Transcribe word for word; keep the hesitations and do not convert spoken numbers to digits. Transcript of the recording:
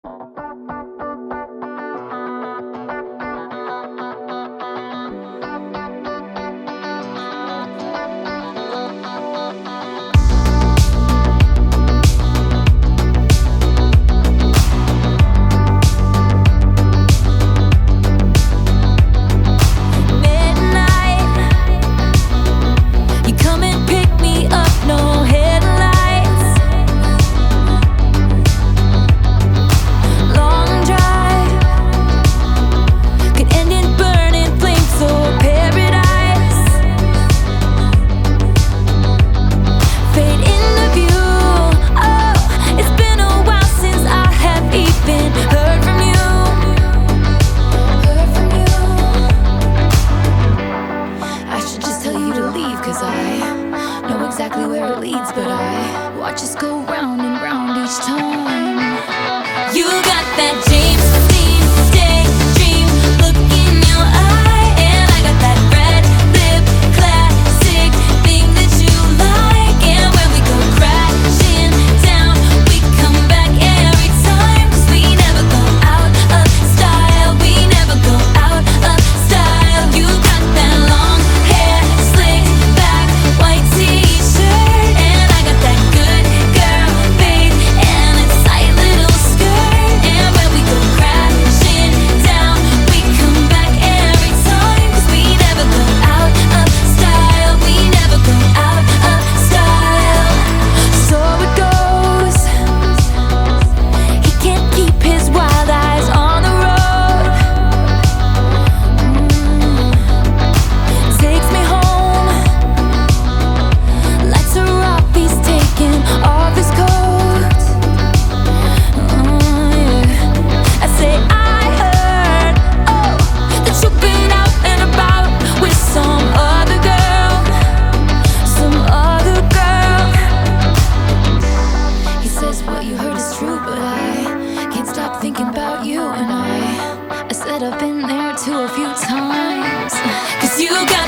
Cause I know exactly where it leads, but I watch us go round and round each time. You got that James Dean daydream look in your eye, and I got that red lip classic thing that you like. And when we go crashing down, we come back every time. Cause we never go out of style, we never go out of style. You got that long hair slicked back, white t-shirt, and I got that good girl face and a tight little skirt. And when we go crashing down, we come back every time. Cause we never go out of style, we never go out of style. So it goes, he can't keep his wild eyes on the road. mm. Takes me home, lights are off, he's taking off his coat. Oh, yeah. I say I heard, oh, that you've been out and about with some other girl, some other girl. He says what you heard is true, but I can't stop thinking about you. And I, I said I've been there too a few times. Cause you got